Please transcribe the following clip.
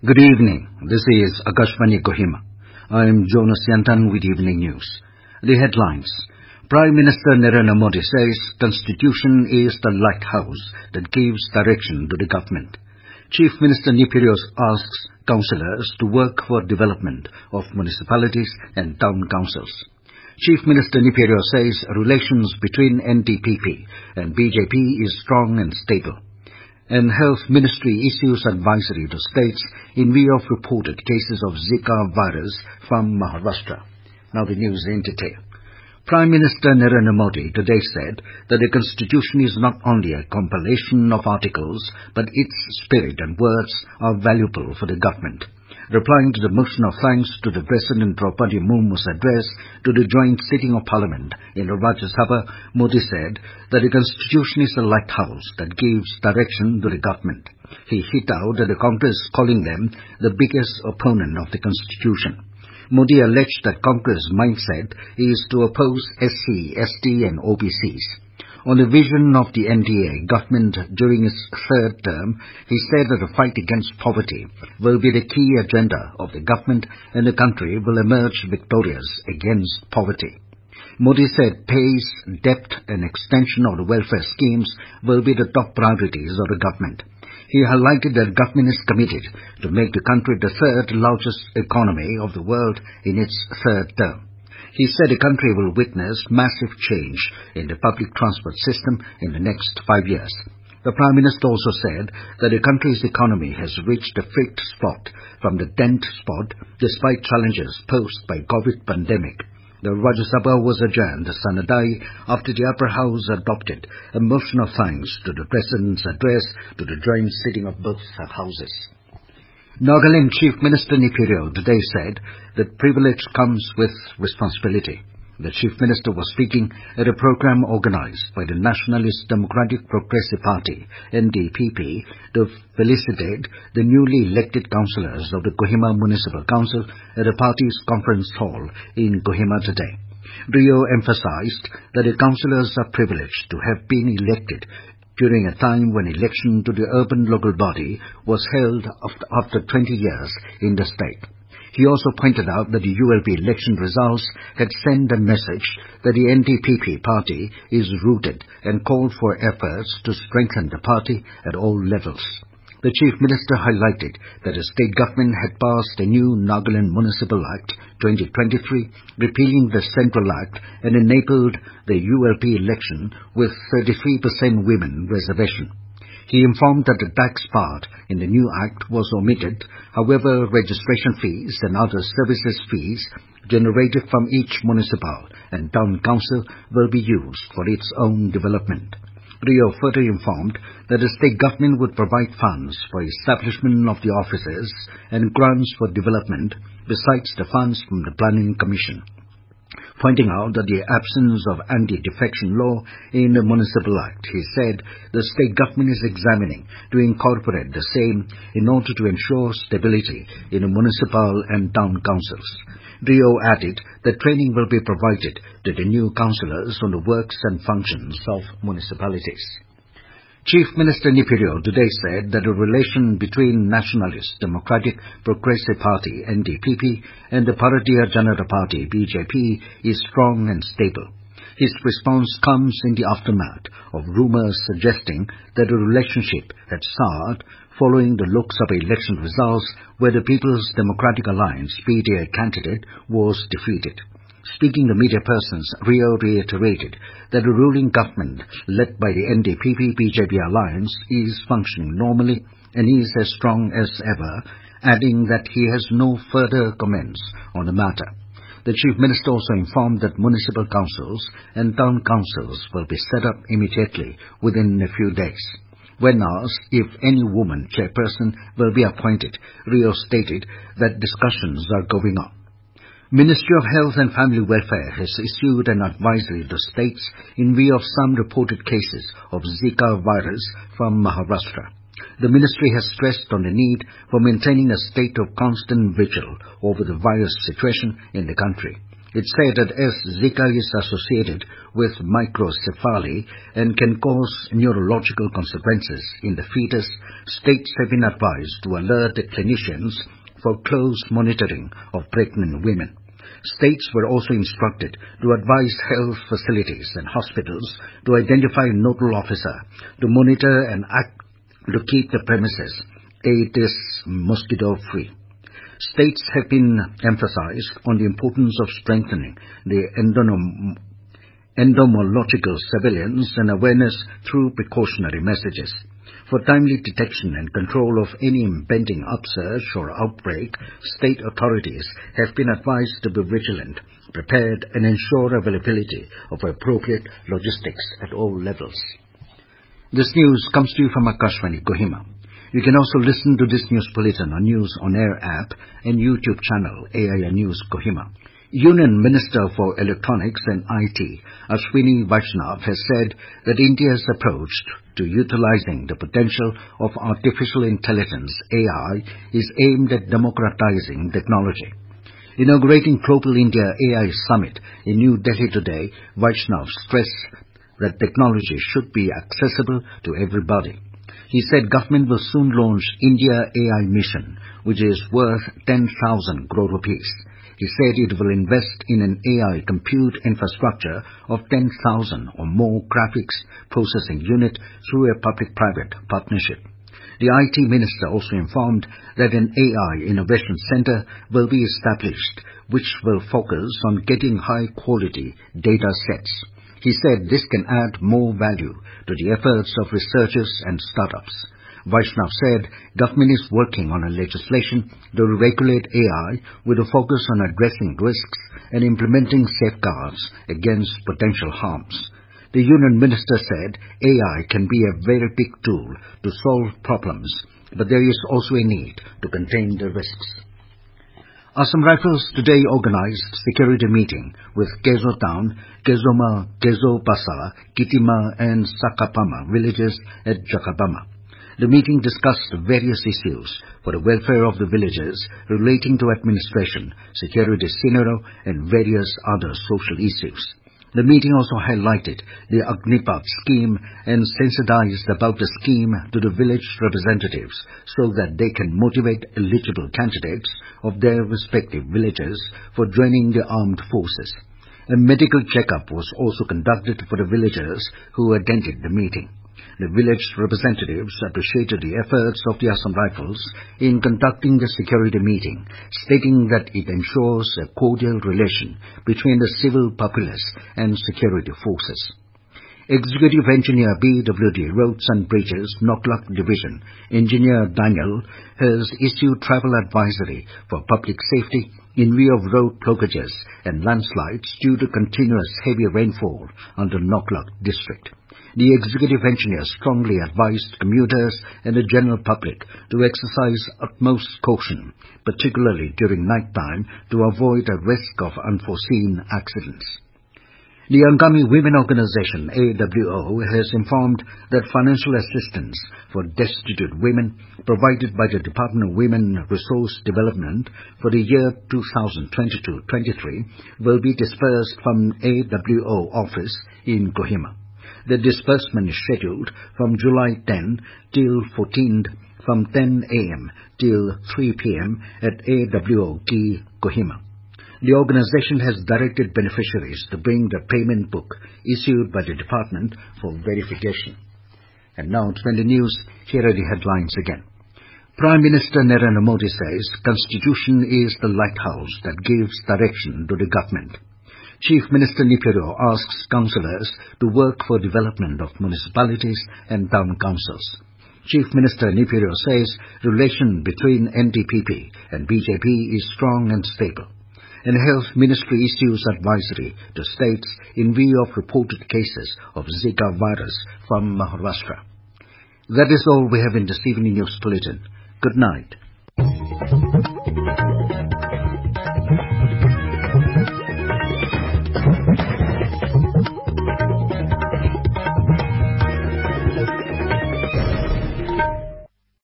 Good evening. This is Akashvani Kohima. I am Jonas Yantan with Evening News. The headlines. Prime Minister Narendra Modi says Constitution is the lighthouse that gives direction to the government. Chief Minister Nipirios asks councillors to work for development of municipalities and town councils. Chief Minister Nipirios says relations between NDPP and BJP is strong and stable. And Health Ministry issues advisory to states in view of reported cases of Zika virus from Maharashtra. Now the news in detail. Prime Minister Narendra Modi today said that the Constitution is not only a compilation of articles, but its spirit and words are valuable for the government. Replying to the motion of thanks to the President Draupadi Murmu's address to the joint sitting of Parliament in the Rajya Sabha, Modi said that the Constitution is a lighthouse that gives direction to the government. He hit out at the Congress, calling them the biggest opponent of the Constitution. Modi alleged that Congress' mindset is to oppose SC, ST and OBCs. On the vision of the NDA government during its third term, he said that the fight against poverty will be the key agenda of the government and the country will emerge victorious against poverty. Modi said pace, depth and extension of the welfare schemes will be the top priorities of the government. He highlighted that government is committed to make the country the third largest economy of the world in its third term. He said the country will witness massive change in the public transport system in the next 5 years. The Prime Minister also said that the country's economy has reached a fit spot from the 10th spot despite challenges posed by COVID pandemic. The Rajya Sabha was adjourned Sunday after the Upper House adopted a motion of thanks to the President's address to the joint sitting of both houses. Nagaland Chief Minister Nipirios today said that privilege comes with responsibility. The Chief Minister was speaking at a program organized by the Nationalist Democratic Progressive Party, NDPP, to felicitate the newly elected councillors of the Kohima Municipal Council at the party's conference hall in Kohima today. Rio emphasized that the councillors are privileged to have been elected during a time when election to the urban local body was held after 20 years in the state. He also pointed out that the ULP election results had sent a message that the NDPP party is rooted and called for efforts to strengthen the party at all levels. The Chief Minister highlighted that the state government had passed a new Nagaland Municipal Act 2023, repealing the Central Act and enabled the ULP election with 33% women reservation. He informed that the tax part in the new act was omitted. However, registration fees and other services fees generated from each municipal and town council will be used for its own development. Rio further informed that the state government would provide funds for establishment of the offices and grants for development besides the funds from the Planning Commission. Pointing out that the absence of anti-defection law in the Municipal Act, he said the state government is examining to incorporate the same in order to ensure stability in the municipal and town councils. Rio added that training will be provided to the new councillors on the works and functions of municipalities. Chief Minister Nipirios today said that the relation between Nationalist Democratic Progressive Party (NDPP) and the Bharatiya Janata Party (BJP) is strong and stable. His response comes in the aftermath of rumours suggesting that the relationship had soured following the Lok Sabha election results where the People's Democratic Alliance (PDA) candidate was defeated. Speaking to media persons, Rio reiterated that the ruling government led by the NDPP-BJP alliance is functioning normally and is as strong as ever, adding that he has no further comments on the matter. The Chief Minister also informed that municipal councils and town councils will be set up immediately within a few days. When asked if any woman chairperson will be appointed, Rio stated that discussions are going on. Ministry of Health and Family Welfare has issued an advisory to states in view of some reported cases of Zika virus from Maharashtra. The ministry has stressed on the need for maintaining a state of constant vigil over the virus situation in the country. It said that as Zika is associated with microcephaly and can cause neurological consequences in the fetus, states have been advised to alert the clinicians for close monitoring of pregnant women. States were also instructed to advise health facilities and hospitals to identify a nodal officer to monitor and act to keep the premises Aedes mosquito-free. States have been emphasized on the importance of strengthening the entomological surveillance and awareness through precautionary messages. For timely detection and control of any impending upsurge or outbreak, state authorities have been advised to be vigilant, prepared, and ensure availability of appropriate logistics at all levels. This news comes to you from Akashvani, Kohima. You can also listen to this news bulletin on News On Air app and YouTube channel AIR News Kohima. Union Minister for Electronics and IT, Ashwini Vaishnav, has said that India's approach to utilizing the potential of artificial intelligence, AI, is aimed at democratizing technology. Inaugurating Global India AI Summit in New Delhi today, Vaishnav stressed that technology should be accessible to everybody. He said government will soon launch India AI Mission, which is worth 10,000 crore rupees. He said it will invest in an AI compute infrastructure of 10,000 or more graphics processing unit through a public-private partnership. The IT minister also informed that an AI innovation center will be established, which will focus on getting high-quality data sets. He said this can add more value to the efforts of researchers and startups. Vaishnav said government is working on a legislation to regulate AI with a focus on addressing risks and implementing safeguards against potential harms. The Union Minister said AI can be a very big tool to solve problems, but there is also a need to contain the risks. Assam Rifles today organized security meeting with Kezo Town, Kezoma, Kezo Pasa, Kitima and Sakapama villages at Jakabama. The meeting discussed various issues for the welfare of the villagers relating to administration, security scenario and various other social issues. The meeting also highlighted the Agnipath scheme and sensitized about the scheme to the village representatives so that they can motivate eligible candidates of their respective villages for joining the armed forces. A medical checkup was also conducted for the villagers who attended the meeting. The village representatives appreciated the efforts of the Assam Rifles in conducting the security meeting, stating that it ensures a cordial relation between the civil populace and security forces. Executive Engineer BWD Roads and Bridges, Noklak Division, Engineer Daniel, has issued travel advisory for public safety in view of road blockages and landslides due to continuous heavy rainfall under Noklak district. The executive engineer strongly advised commuters and the general public to exercise utmost caution, particularly during night time, to avoid a risk of unforeseen accidents. The Angami Women Organization, AWO, has informed that financial assistance for destitute women provided by the Department of Women Resource Development for the year 2022-23 will be dispersed from AWO office in Kohima. The disbursement is scheduled from July 10 till 14th from 10 a.m. till 3 p.m. at AWO Key, Kohima. The organization has directed beneficiaries to bring the payment book issued by the department for verification. And now to the news, here are the headlines again. Prime Minister Narendra Modi says Constitution is the lighthouse that gives direction to the government. Chief Minister Nipiro asks councillors to work for development of municipalities and town councils. Chief Minister Nipiro says relation between NDPP and BJP is strong and stable. And Health Ministry issues advisory to states in view of reported cases of Zika virus from Maharashtra. That is all we have in this evening news bulletin. Good night.